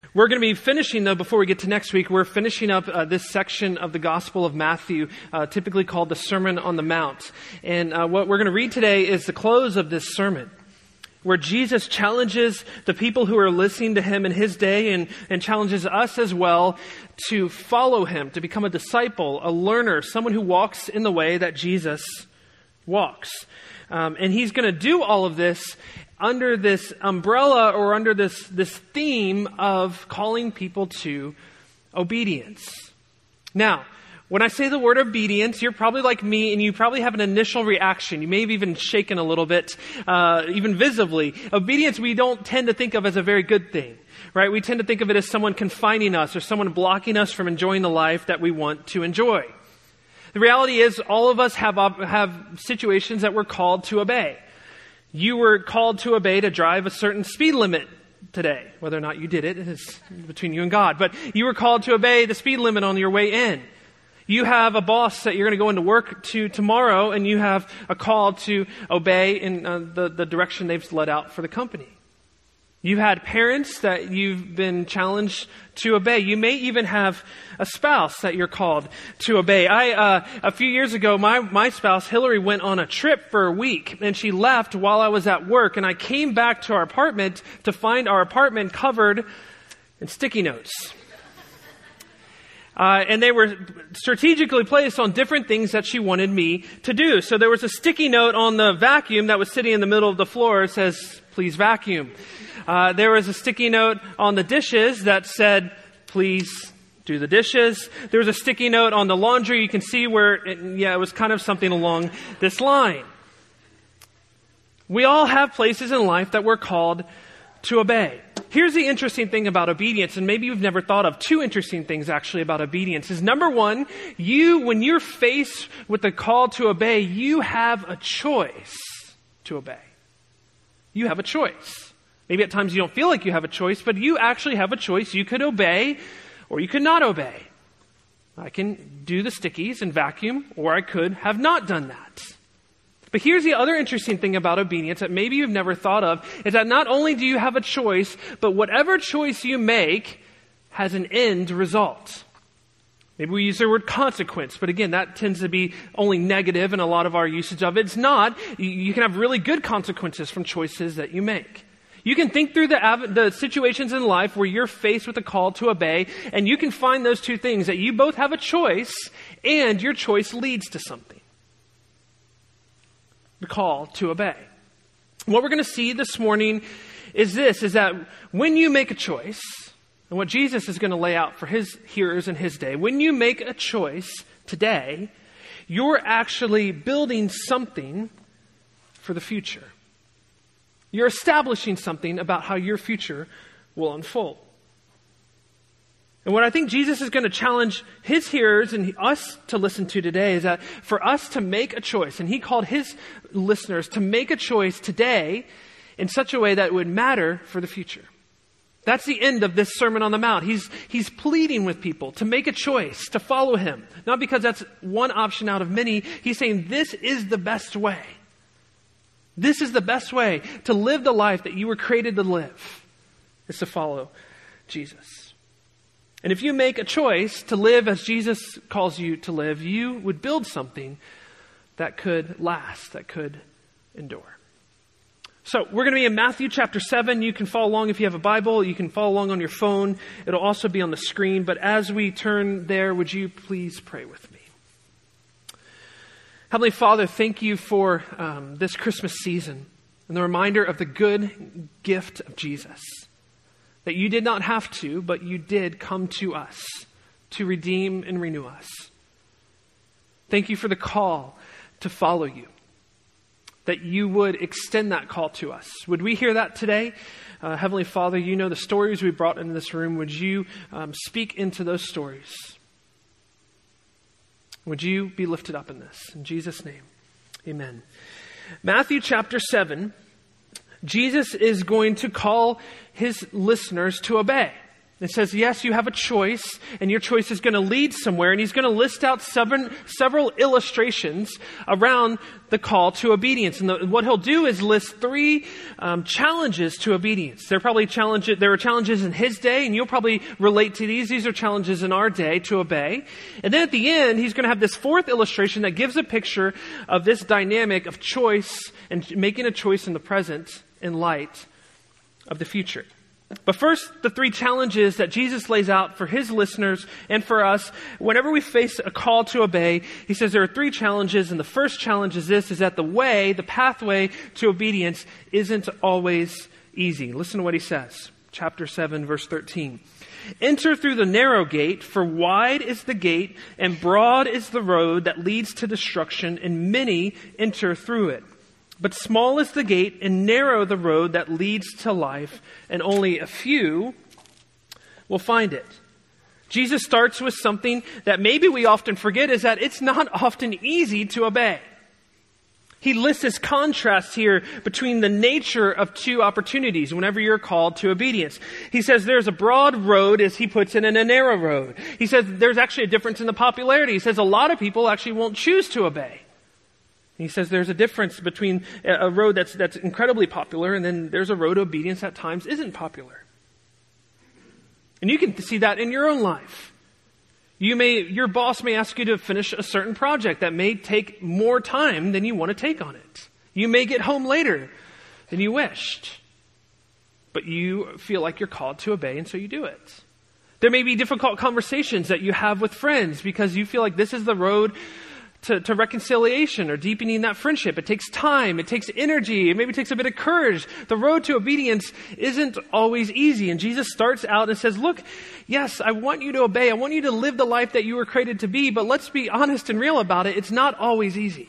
We're going to be finishing, though, before we get to next week, we're finishing up this section of the Gospel of Matthew, typically called the Sermon on the Mount. And what we're going to read today is the close of this sermon, where Jesus challenges the people who are listening to him in his day and challenges us as well to follow him, to become a disciple, a learner, someone who walks in the way that Jesus walks. And he's going to do all of this under this umbrella or under this theme of calling people to obedience. Now, when I say the word obedience, you're probably like me and you probably have an initial reaction. You may have even shaken a little bit, even visibly. Obedience we don't tend to think of as a very good thing, right? We tend to think of it as someone confining us or someone blocking us from enjoying the life that we want to enjoy. The reality is all of us have situations that we're called to obey. You were called to obey to drive a certain speed limit today. Whether or not you did it is between you and God. But you were called to obey the speed limit on your way in. You have a boss that you're going to go into work to tomorrow, and you have a call to obey in the direction they've let out for the company. You've had parents that you've been challenged to obey. You may even have a spouse that you're called to obey. A few years ago, my spouse, Hillary, went on a trip for a week, and she left while I was at work, and I came back to our apartment to find our apartment covered in sticky notes. And they were strategically placed on different things that she wanted me to do. So there was a sticky note on the vacuum that was sitting in the middle of the floor. It says, "Please vacuum." There was a sticky note on the dishes that said, "Please do the dishes." There was a sticky note on the laundry. You can see where, it was kind of something along this line. We all have places in life that we're called to obey. Here's the interesting thing about obedience, and maybe you've never thought of two interesting things actually about obedience, is number one, when you're faced with the call to obey, you have a choice to obey. You have a choice. Maybe at times you don't feel like you have a choice, but you actually have a choice. You could obey or you could not obey. I can do the stickies and vacuum, or I could have not done that. But here's the other interesting thing about obedience that maybe you've never thought of, is that not only do you have a choice, but whatever choice you make has an end result. Maybe we use the word consequence, but again, that tends to be only negative in a lot of our usage of it. It's not. You can have really good consequences from choices that you make. You can think through the situations in life where you're faced with a call to obey, and you can find those two things, that you both have a choice, and your choice leads to something. The call to obey. What we're going to see this morning is that when you make a choice, and what Jesus is going to lay out for his hearers in his day, when you make a choice today, you're actually building something for the future. You're establishing something about how your future will unfold. And what I think Jesus is going to challenge his hearers and us to listen to today is that for us to make a choice, and he called his listeners to make a choice today in such a way that it would matter for the future. That's the end of this Sermon on the Mount. He's pleading with people to make a choice, to follow him. Not because that's one option out of many. He's saying this is the best way. This is the best way to live the life that you were created to live, is to follow Jesus. And if you make a choice to live as Jesus calls you to live, you would build something that could last, that could endure. So we're going to be in Matthew chapter 7. You can follow along if you have a Bible. You can follow along on your phone. It'll also be on the screen. But as we turn there, would you please pray with me? Heavenly Father, thank you for this Christmas season and the reminder of the good gift of Jesus. That you did not have to, but you did come to us to redeem and renew us. Thank you for the call to follow you. That you would extend that call to us. Would we hear that today? Heavenly Father, you know the stories we brought into this room. Would you speak into those stories? Would you be lifted up in this? In Jesus' name, amen. Matthew chapter 7. Jesus is going to call his listeners to obey. It says, yes, you have a choice, and your choice is going to lead somewhere, and he's going to list out several illustrations around the call to obedience. And what he'll do is list three challenges to obedience. There were challenges in his day, and you'll probably relate to these. These are challenges in our day to obey. And then at the end, he's going to have this fourth illustration that gives a picture of this dynamic of choice and making a choice in the present in light of the future. But first, the three challenges that Jesus lays out for his listeners and for us. Whenever we face a call to obey, he says there are three challenges. And the first challenge is this, is that the pathway to obedience isn't always easy. Listen to what he says. Chapter 7, verse 13. Enter through the narrow gate, for wide is the gate and broad is the road that leads to destruction, and many enter through it. But small is the gate and narrow the road that leads to life, and only a few will find it. Jesus starts with something that maybe we often forget, is that it's not often easy to obey. He lists this contrast here between the nature of two opportunities whenever you're called to obedience. He says there's a broad road, as he puts it, and a narrow road. He says there's actually a difference in the popularity. He says a lot of people actually won't choose to obey. He says there's a difference between a road that's incredibly popular, and then there's a road to obedience at times isn't popular. And you can see that in your own life. Your boss may ask you to finish a certain project that may take more time than you want to take on it. You may get home later than you wished, but you feel like you're called to obey, and so you do it. There may be difficult conversations that you have with friends because you feel like this is the road to reconciliation or deepening that friendship. It takes time. It takes energy. It maybe takes a bit of courage. The road to obedience isn't always easy. And Jesus starts out and says, look, yes, I want you to obey. I want you to live the life that you were created to be, but let's be honest and real about it. It's not always easy.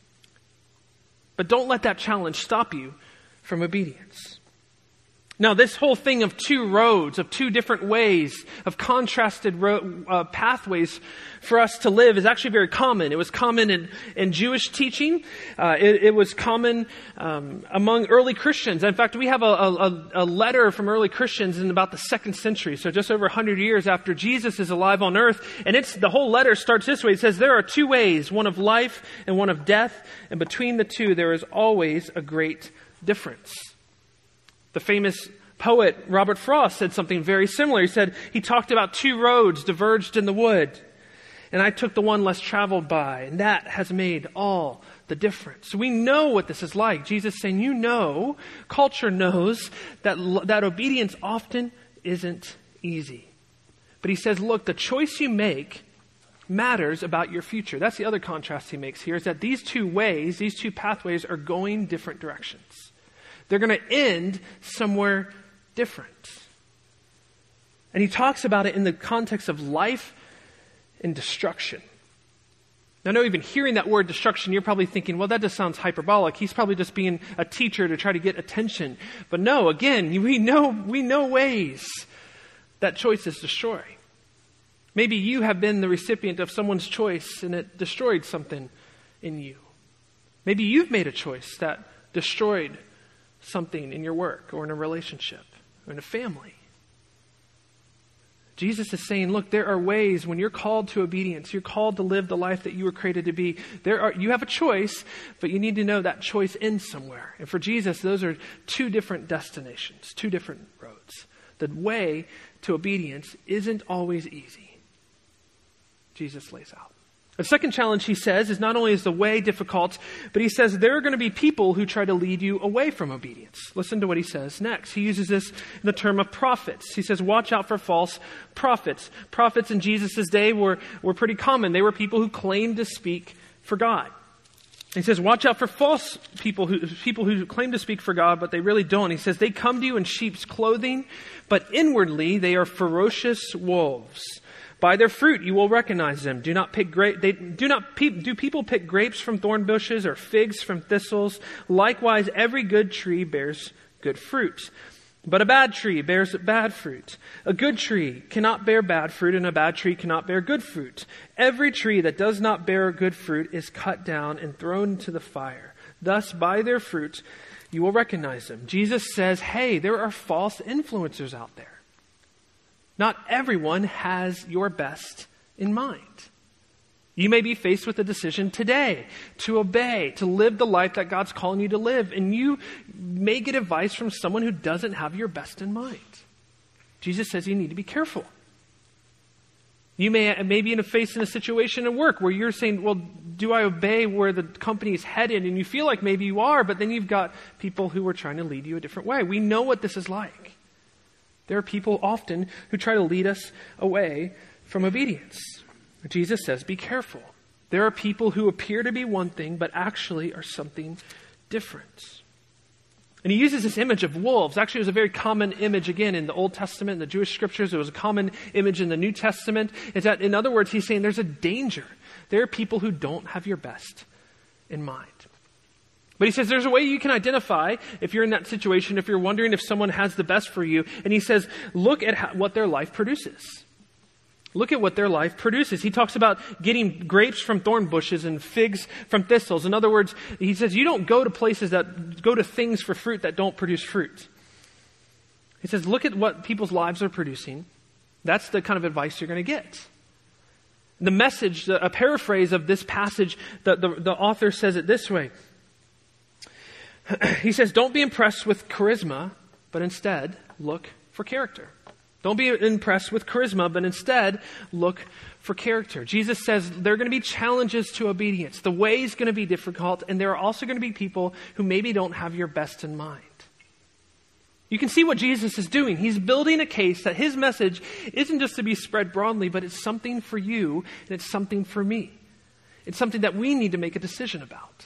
But don't let that challenge stop you from obedience. Now, this whole thing of two roads, of two different ways, of contrasted pathways for us to live is actually very common. It was common in Jewish teaching. It was common among early Christians. In fact, we have a letter from early Christians in about the 2nd century, so just over 100 years after Jesus is alive on earth. And the whole letter starts this way. It says, there are two ways, one of life and one of death, and between the two there is always a great difference. The famous poet Robert Frost said something very similar. He talked about two roads diverged in the wood, and I took the one less traveled by, and that has made all the difference. We know what this is like. Jesus is saying, culture knows that obedience often isn't easy. But he says, look, the choice you make matters about your future. That's the other contrast he makes here, is that these two pathways are going different directions. They're going to end somewhere different. And he talks about it in the context of life and destruction. I know even hearing that word destruction, you're probably thinking, well, that just sounds hyperbolic. He's probably just being a teacher to try to get attention. But no, again, we know ways that choices destroy. Maybe you have been the recipient of someone's choice and it destroyed something in you. Maybe you've made a choice that destroyed something in your work or in a relationship or in a family. Jesus is saying, look, there are ways when you're called to obedience, you're called to live the life that you were created to be. You have a choice, but you need to know that choice ends somewhere. And for Jesus, those are two different destinations, two different roads. The way to obedience isn't always easy. Jesus lays out. The second challenge, he says, is not only is the way difficult, but he says there are going to be people who try to lead you away from obedience. Listen to what he says next. He uses this in the term of prophets. He says, watch out for false prophets. Prophets in Jesus' day were pretty common. They were people who claimed to speak for God. He says, watch out for false people who claim to speak for God, but they really don't. He says, they come to you in sheep's clothing, but inwardly they are ferocious wolves. By their fruit you will recognize them. Do people pick grapes from thorn bushes or figs from thistles? Likewise, every good tree bears good fruit. But a bad tree bears bad fruit. A good tree cannot bear bad fruit, and a bad tree cannot bear good fruit. Every tree that does not bear good fruit is cut down and thrown into the fire. Thus, by their fruit you will recognize them. Jesus says, hey, there are false influencers out there. Not everyone has your best in mind. You may be faced with a decision today to obey, to live the life that God's calling you to live, and you may get advice from someone who doesn't have your best in mind. Jesus says you need to be careful. You may be faced in a situation at work where you're saying, well, do I obey where the company is headed? And you feel like maybe you are, but then you've got people who are trying to lead you a different way. We know what this is like. There are people often who try to lead us away from obedience. Jesus says, be careful. There are people who appear to be one thing, but actually are something different. And he uses this image of wolves. Actually, it was a very common image, again, in the Old Testament, in the Jewish scriptures. It was a common image in the New Testament. It's that, in other words, he's saying there's a danger. There are people who don't have your best in mind. But he says there's a way you can identify if you're in that situation, if you're wondering if someone has the best for you. And he says, look at what their life produces. Look at what their life produces. He talks about getting grapes from thorn bushes and figs from thistles. In other words, he says you don't go to things for fruit that don't produce fruit. He says look at what people's lives are producing. That's the kind of advice you're going to get. The message, a paraphrase of this passage, the author says it this way. He says, don't be impressed with charisma, but instead look for character. Don't be impressed with charisma, but instead look for character. Jesus says there are going to be challenges to obedience. The way is going to be difficult, and there are also going to be people who maybe don't have your best in mind. You can see what Jesus is doing. He's building a case that his message isn't just to be spread broadly, but it's something for you, and it's something for me. It's something that we need to make a decision about.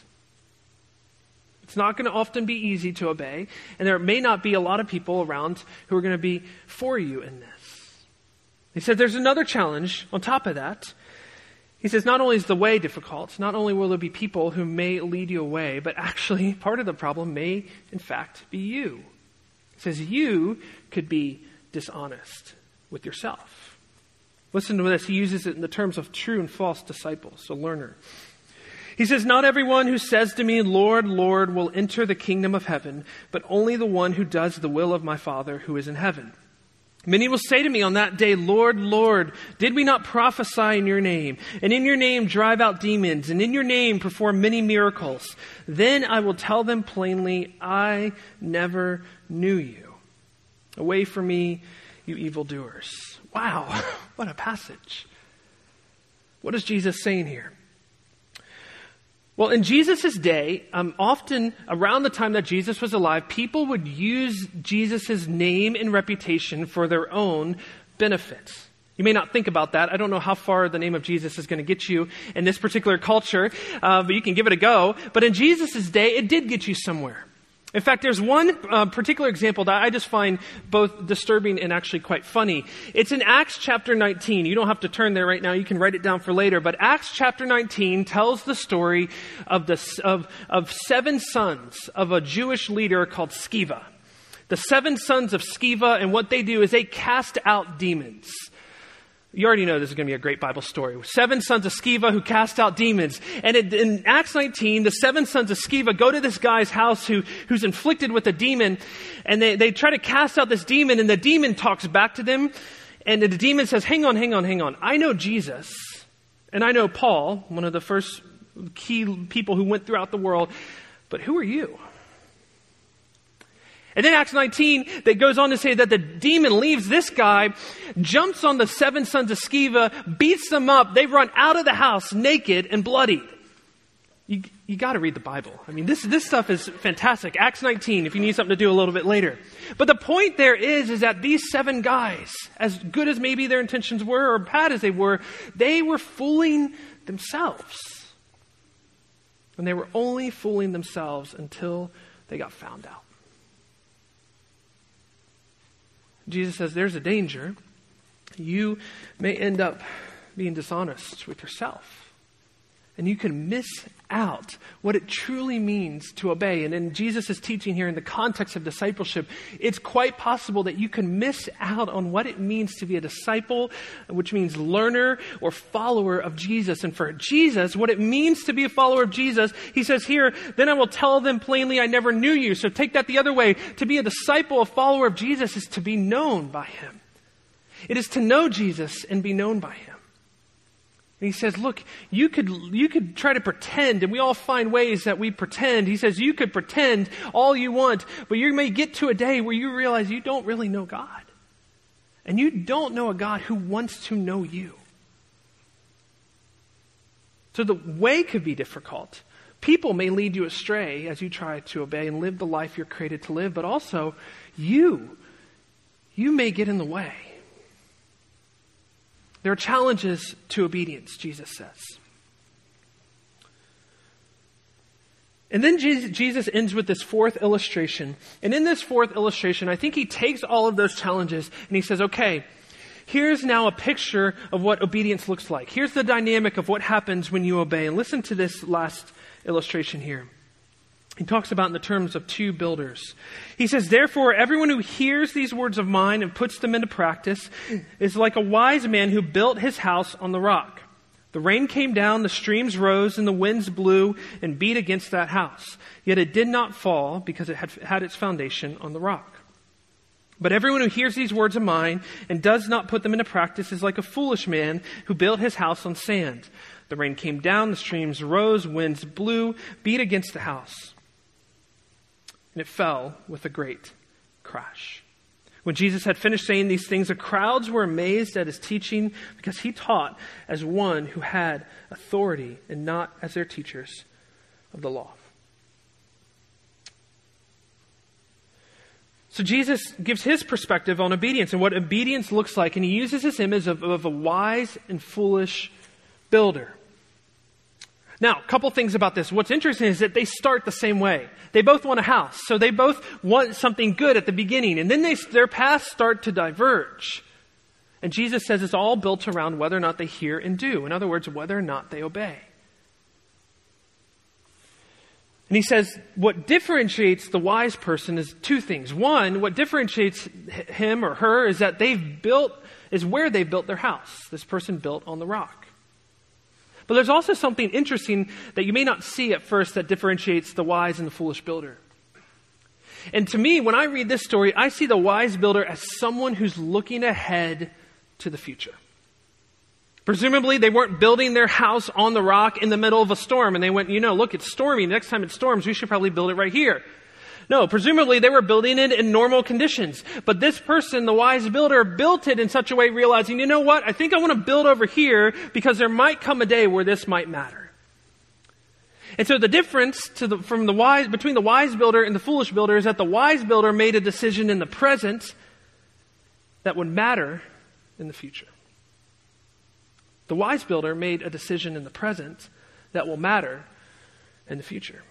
It's not going to often be easy to obey, and there may not be a lot of people around who are going to be for you in this. He said there's another challenge on top of that. He says not only is the way difficult, not only will there be people who may lead you away, but actually part of the problem may in fact be you. He says you could be dishonest with yourself. Listen to this. He uses it in the terms of true and false disciples, a learner. He says, not everyone who says to me, Lord, Lord, will enter the kingdom of heaven, but only the one who does the will of my Father who is in heaven. Many will say to me on that day, Lord, Lord, did we not prophesy in your name, and in your name drive out demons, and in your name perform many miracles? Then I will tell them plainly, I never knew you. Away from me, you evildoers. Wow, what a passage. What is Jesus saying here? Well, in Jesus' day, often around the time that Jesus was alive, people would use Jesus' name and reputation for their own benefit. You may not think about that. I don't know how far the name of Jesus is going to get you in this particular culture, but you can give it a go. But in Jesus' day, it did get you somewhere. In fact, there's one particular example that I just find both disturbing and actually quite funny. It's in Acts chapter 19. You don't have to turn there right now. You can write it down for later. But Acts chapter 19 tells the story of seven sons of a Jewish leader called Sceva. The seven sons of Sceva, and what they do is they cast out demons. You already know this is going to be a great Bible story. 7 sons of Sceva who cast out demons. And in Acts 19, the 7 sons of Sceva go to this guy's house who's inflicted with a demon. And they try to cast out this demon, and the demon talks back to them. And the demon says, hang on. I know Jesus. And I know Paul, one of the first key people who went throughout the world. But who are you? And then Acts 19, that goes on to say that the demon leaves this guy, jumps on the 7 sons of Sceva, beats them up. They run out of the house naked and bloodied. You got to read the Bible. I mean, this stuff is fantastic. Acts 19, if you need something to do a little bit later. But the point there is that these 7 guys, as good as maybe their intentions were or bad as they were fooling themselves. And they were only fooling themselves until they got found out. Jesus says there's a danger. You may end up being dishonest with yourself. And you can miss out what it truly means to obey. And in Jesus' teaching here in the context of discipleship, it's quite possible that you can miss out on what it means to be a disciple, which means learner or follower of Jesus. And for Jesus, what it means to be a follower of Jesus, he says here, then I will tell them plainly, I never knew you. So take that the other way. To be a disciple, a follower of Jesus is to be known by him. It is to know Jesus and be known by him. And he says, look, you could try to pretend, and we all find ways that we pretend. He says, you could pretend all you want, but you may get to a day where you realize you don't really know God. And you don't know a God who wants to know you. So the way could be difficult. People may lead you astray as you try to obey and live the life you're created to live, but also you may get in the way. There are challenges to obedience, Jesus says. And then Jesus ends with this fourth illustration. And in this fourth illustration, I think he takes all of those challenges and he says, okay, here's now a picture of what obedience looks like. Here's the dynamic of what happens when you obey. And listen to this last illustration here. He talks about in the terms of two builders. He says, therefore, everyone who hears these words of mine and puts them into practice is like a wise man who built his house on the rock. The rain came down, the streams rose, and the winds blew and beat against that house. Yet it did not fall because it had its foundation on the rock. But everyone who hears these words of mine and does not put them into practice is like a foolish man who built his house on sand. The rain came down, the streams rose, winds blew, beat against the house. And it fell with a great crash. When Jesus had finished saying these things, the crowds were amazed at his teaching because he taught as one who had authority and not as their teachers of the law. So Jesus gives his perspective on obedience and what obedience looks like, and he uses this image of a wise and foolish builder. Now, a couple things about this. What's interesting is that they start the same way. They both want a house. So they both want something good at the beginning. And then their paths start to diverge. And Jesus says it's all built around whether or not they hear and do. In other words, whether or not they obey. And he says what differentiates the wise person is two things. One, what differentiates him or her is that where they've built their house. This person built on the rock. But there's also something interesting that you may not see at first that differentiates the wise and the foolish builder. And to me, when I read this story, I see the wise builder as someone who's looking ahead to the future. Presumably, they weren't building their house on the rock in the middle of a storm, and they went, look, it's stormy. Next time it storms, we should probably build it right here. No, presumably they were building it in normal conditions. But this person, the wise builder, built it in such a way realizing, you know what? I think I want to build over here because there might come a day where this might matter. And so the difference between the wise builder and the foolish builder is that the wise builder made a decision in the present that would matter in the future. The wise builder made a decision in the present that will matter in the future.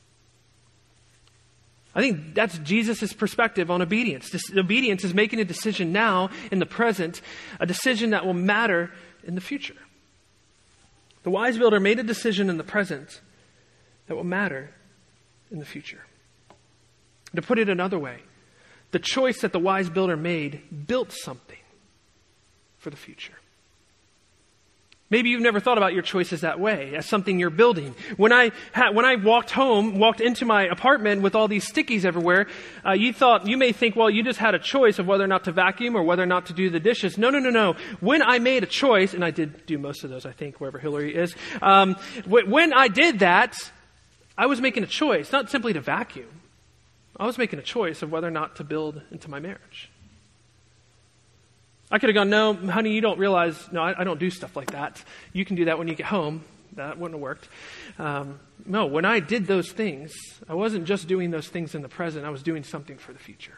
I think that's Jesus' perspective on obedience. Obedience is making a decision now in the present, a decision that will matter in the future. The wise builder made a decision in the present that will matter in the future. To put it another way, the choice that the wise builder made built something for the future. Maybe you've never thought about your choices that way, as something you're building. When I walked into my apartment with all these stickies everywhere, you may think, well, you just had a choice of whether or not to vacuum or whether or not to do the dishes. No. When I made a choice, and I did do most of those, I think, wherever Hillary is. When I did that, I was making a choice, not simply to vacuum. I was making a choice of whether or not to build into my marriage. I could have gone, no, honey, you don't realize, no, I don't do stuff like that. You can do that when you get home. That wouldn't have worked. No, when I did those things, I wasn't just doing those things in the present. I was doing something for the future.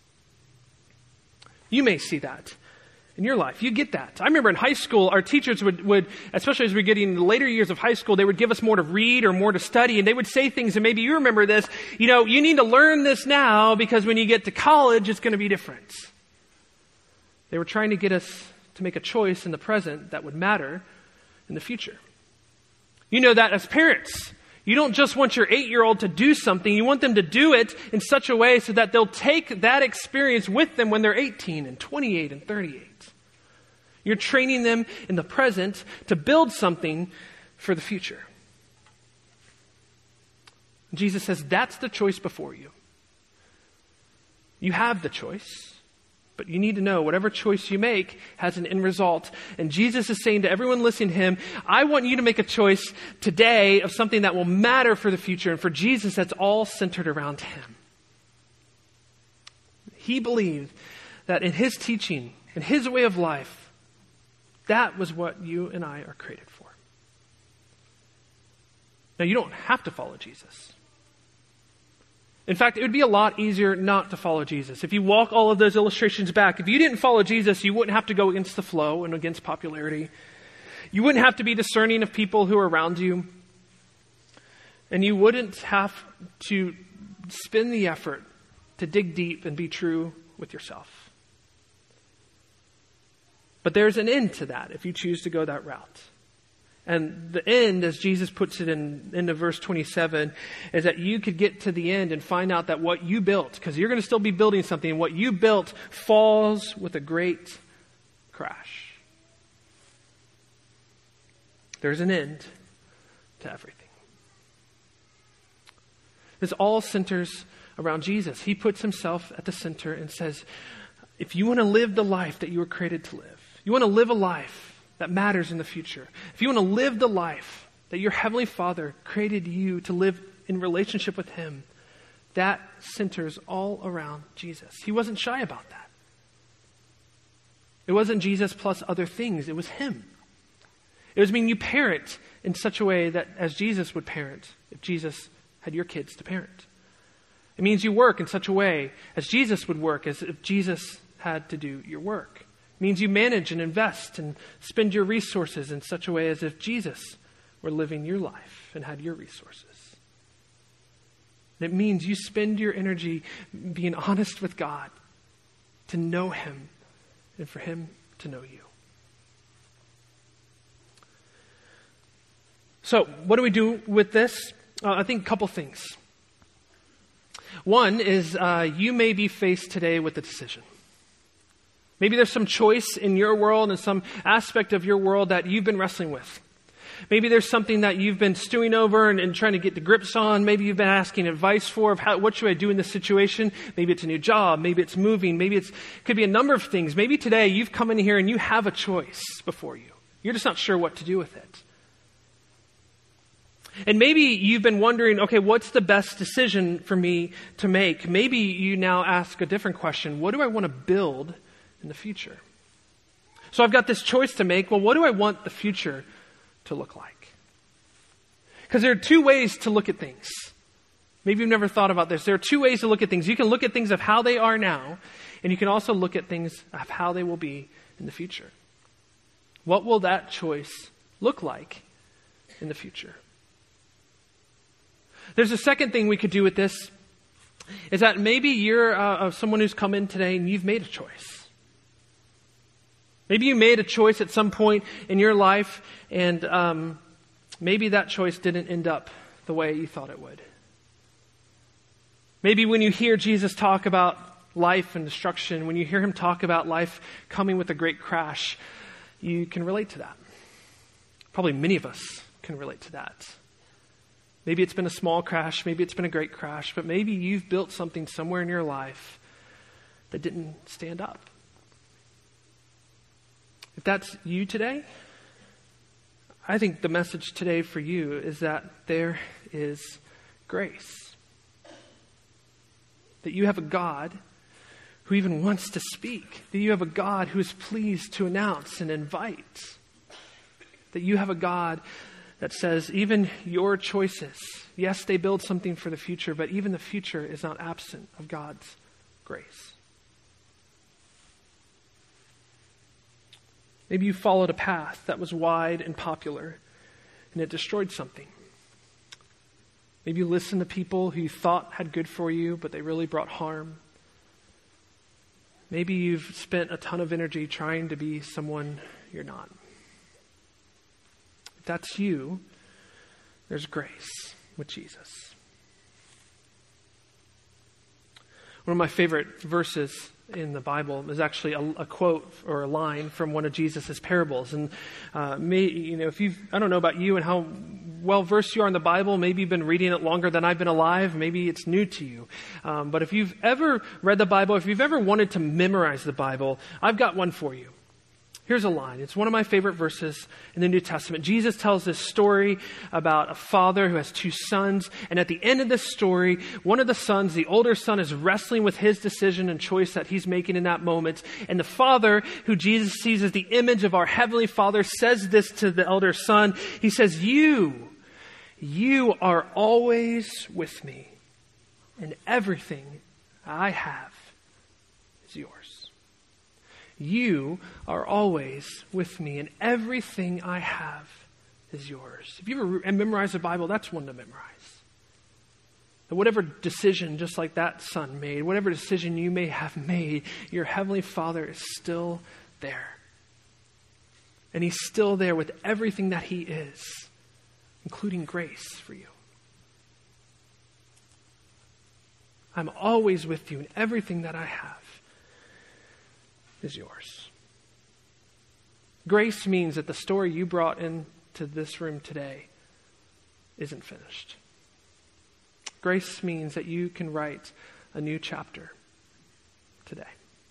You may see that in your life. You get that. I remember in high school, our teachers would, especially as we're getting in the later years of high school, they would give us more to read or more to study, and they would say things, and maybe you remember this, you need to learn this now because when you get to college, it's going to be different. They were trying to get us to make a choice in the present that would matter in the future. You know that as parents. You don't just want your 8-year-old to do something. You want them to do it in such a way so that they'll take that experience with them when they're 18 and 28 and 38. You're training them in the present to build something for the future. Jesus says that's the choice before you. You have the choice. But you need to know whatever choice you make has an end result. And Jesus is saying to everyone listening to him, I want you to make a choice today of something that will matter for the future. And for Jesus, that's all centered around him. He believed that in his teaching, in his way of life, that was what you and I are created for. Now, you don't have to follow Jesus. In fact, it would be a lot easier not to follow Jesus. If you walk all of those illustrations back, if you didn't follow Jesus, you wouldn't have to go against the flow and against popularity. You wouldn't have to be discerning of people who are around you. And you wouldn't have to spend the effort to dig deep and be true with yourself. But there's an end to that if you choose to go that route. And the end, as Jesus puts it into verse 27, is that you could get to the end and find out that what you built, because you're going to still be building something, and what you built falls with a great crash. There's an end to everything. This all centers around Jesus. He puts himself at the center and says, if you want to live the life that you were created to live, you want to live a life that matters in the future, if you want to live the life that your Heavenly Father created you to live in relationship with him, that centers all around Jesus. He wasn't shy about that. It wasn't Jesus plus other things. It was him. It was mean you parent in such a way that as Jesus would parent, if Jesus had your kids to parent. It means you work in such a way as Jesus would work, as if Jesus had to do your work. It means you manage and invest and spend your resources in such a way as if Jesus were living your life and had your resources. It means you spend your energy being honest with God to know him and for him to know you. So, what do we do with this? I think a couple things. One is you may be faced today with a decision. Maybe there's some choice in your world and some aspect of your world that you've been wrestling with. Maybe there's something that you've been stewing over and trying to get the grips on. Maybe you've been asking advice for of what should I do in this situation? Maybe it's a new job. Maybe it's moving. Maybe it could be a number of things. Maybe today you've come in here and you have a choice before you. You're just not sure what to do with it. And maybe you've been wondering, okay, what's the best decision for me to make? Maybe you now ask a different question. What do I want to build in the future? So I've got this choice to make. Well, what do I want the future to look like? Because there are two ways to look at things. Maybe you've never thought about this. There are two ways to look at things. You can look at things of how they are now, and you can also look at things of how they will be in the future. What will that choice look like in the future? There's a second thing we could do with this, is that maybe you're someone who's come in today and you've made a choice. Maybe you made a choice at some point in your life, and maybe that choice didn't end up the way you thought it would. Maybe when you hear Jesus talk about life and destruction, when you hear him talk about life coming with a great crash, you can relate to that. Probably many of us can relate to that. Maybe it's been a small crash, maybe it's been a great crash, but maybe you've built something somewhere in your life that didn't stand up. If that's you today, I think the message today for you is that there is grace. That you have a God who even wants to speak. That you have a God who is pleased to announce and invite. That you have a God that says even your choices, yes, they build something for the future, but even the future is not absent of God's grace. Maybe you followed a path that was wide and popular, and it destroyed something. Maybe you listened to people who you thought had good for you, but they really brought harm. Maybe you've spent a ton of energy trying to be someone you're not. If that's you, there's grace with Jesus. One of my favorite verses in the Bible is actually a quote or a line from one of Jesus' parables. And I don't know about you and how well-versed you are in the Bible, maybe you've been reading it longer than I've been alive, maybe it's new to you. But if you've ever read the Bible, if you've ever wanted to memorize the Bible, I've got one for you. Here's a line. It's one of my favorite verses in the New Testament. Jesus tells this story about a father who has two sons. And at the end of this story, one of the sons, the older son, is wrestling with his decision and choice that he's making in that moment. And the father, who Jesus sees as the image of our Heavenly Father, says this to the elder son. He says, you are always with me, and everything I have is yours. You are always with me, and everything I have is yours. If you ever memorize the Bible, that's one to memorize. That whatever decision, just like that son made, whatever decision you may have made, your Heavenly Father is still there. And He's still there with everything that He is, including grace for you. I'm always with you, and everything that I have is yours. Grace means that the story you brought into this room today isn't finished. Grace means that you can write a new chapter today.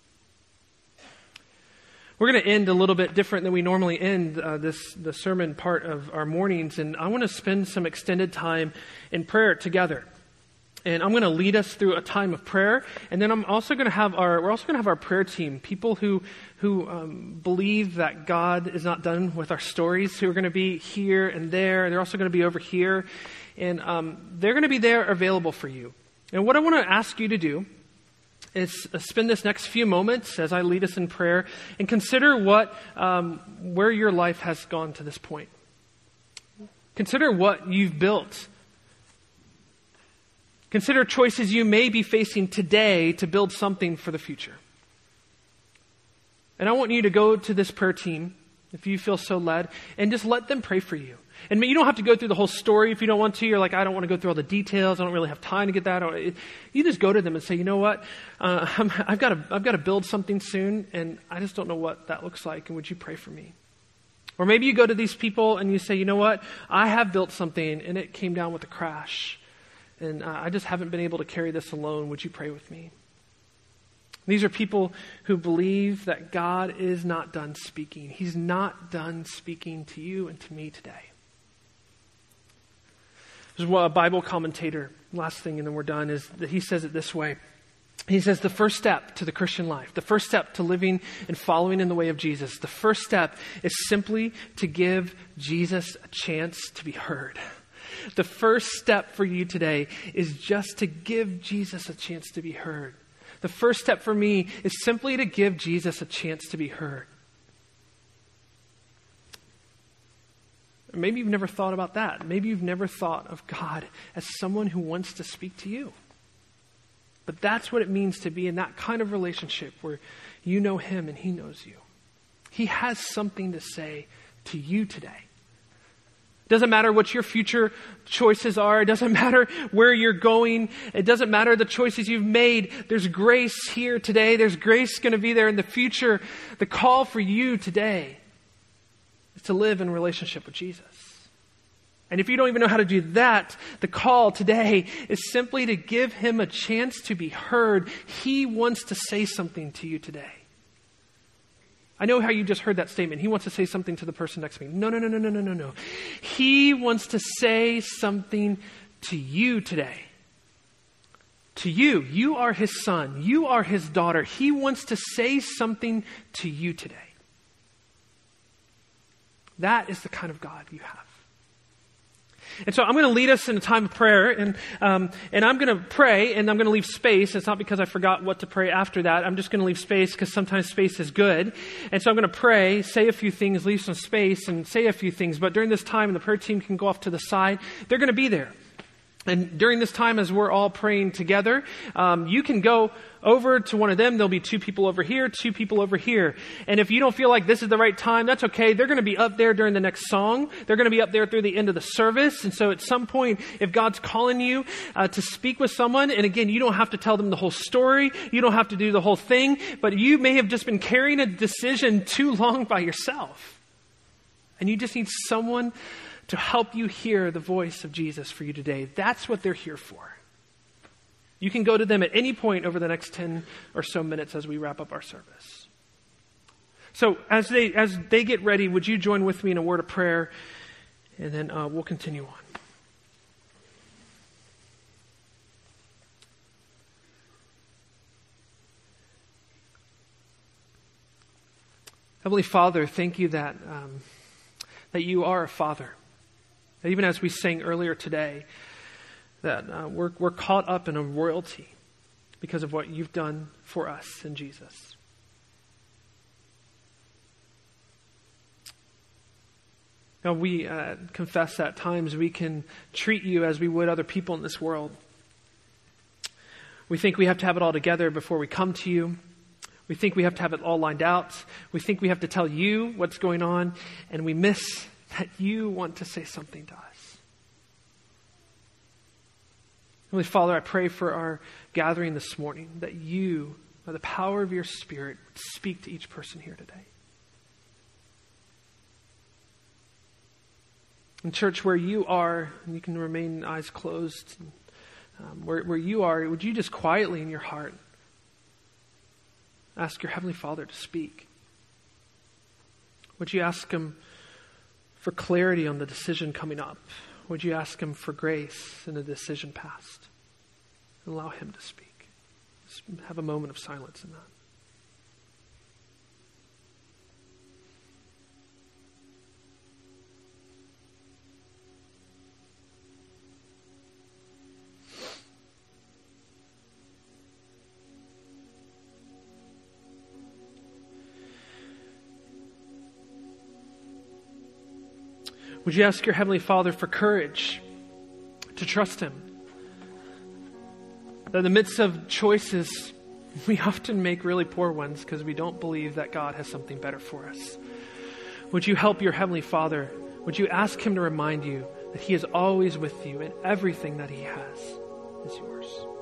We're going to end a little bit different than we normally end the sermon part of our mornings, and I want to spend some extended time in prayer together. And I'm going to lead us through a time of prayer, and then we're also going to have our prayer team, people who believe that God is not done with our stories, who are going to be here and there. They're also going to be over here, and they're going to be there available for you. And what I want to ask you to do is spend this next few moments as I lead us in prayer and consider where your life has gone to this point. Consider what you've built. Consider choices you may be facing today to build something for the future. And I want you to go to this prayer team, if you feel so led, and just let them pray for you. And you don't have to go through the whole story if you don't want to. You're like, I don't want to go through all the details. I don't really have time to get that. You just go to them and say, you know what? I've got to build something soon, and I just don't know what that looks like. And would you pray for me? Or maybe you go to these people and you say, you know what? I have built something, and it came down with a crash. And I just haven't been able to carry this alone. Would you pray with me? These are people who believe that God is not done speaking. He's not done speaking to you and to me today. There's a Bible commentator, last thing and then we're done, is that he says it this way. He says the first step to the Christian life, the first step to living and following in the way of Jesus, the first step is simply to give Jesus a chance to be heard. The first step for you today is just to give Jesus a chance to be heard. The first step for me is simply to give Jesus a chance to be heard. Maybe you've never thought about that. Maybe you've never thought of God as someone who wants to speak to you. But that's what it means to be in that kind of relationship where you know Him and He knows you. He has something to say to you today. It doesn't matter what your future choices are. It doesn't matter where you're going. It doesn't matter the choices you've made. There's grace here today. There's grace going to be there in the future. The call for you today is to live in relationship with Jesus. And if you don't even know how to do that, the call today is simply to give Him a chance to be heard. He wants to say something to you today. I know how you just heard that statement. He wants to say something to the person next to me. No. He wants to say something to you today. To you. You are His son. You are His daughter. He wants to say something to you today. That is the kind of God you have. And so I'm going to lead us in a time of prayer, and I'm going to pray, and I'm going to leave space. It's not because I forgot what to pray after that. I'm just going to leave space because sometimes space is good. And so I'm going to pray, say a few things, leave some space, and say a few things. But during this time, the prayer team can go off to the side. They're going to be there. And during this time, as we're all praying together, you can go over to one of them. There'll be 2 people over here, 2 people over here. And if you don't feel like this is the right time, that's okay. They're going to be up there during the next song. They're going to be up there through the end of the service. And so at some point, if God's calling you to speak with someone, and again, you don't have to tell them the whole story. You don't have to do the whole thing. But you may have just been carrying a decision too long by yourself. And you just need someone to help you hear the voice of Jesus for you today. That's what they're here for. You can go to them at any point over the next 10 or so minutes as we wrap up our service. So as they get ready, would you join with me in a word of prayer? And then we'll continue on. Heavenly Father, thank you that you are a Father. That even as we sang earlier today, that we're caught up in a royalty because of what you've done for us in Jesus. Now we confess that at times we can treat you as we would other people in this world. We think we have to have it all together before we come to you. We think we have to have it all lined out. We think we have to tell you what's going on, and we miss that you want to say something to us. Heavenly Father, I pray for our gathering this morning that you, by the power of your Spirit, would speak to each person here today. In church, where you are, and you can remain eyes closed, where you are, would you just quietly in your heart ask your Heavenly Father to speak? Would you ask Him for clarity on the decision coming up? Would you ask Him for grace in the decision past? And allow Him to speak. Just have a moment of silence in that. Would you ask your Heavenly Father for courage to trust Him? That in the midst of choices, we often make really poor ones because we don't believe that God has something better for us. Would you help your Heavenly Father? Would you ask Him to remind you that He is always with you and everything that He has is yours?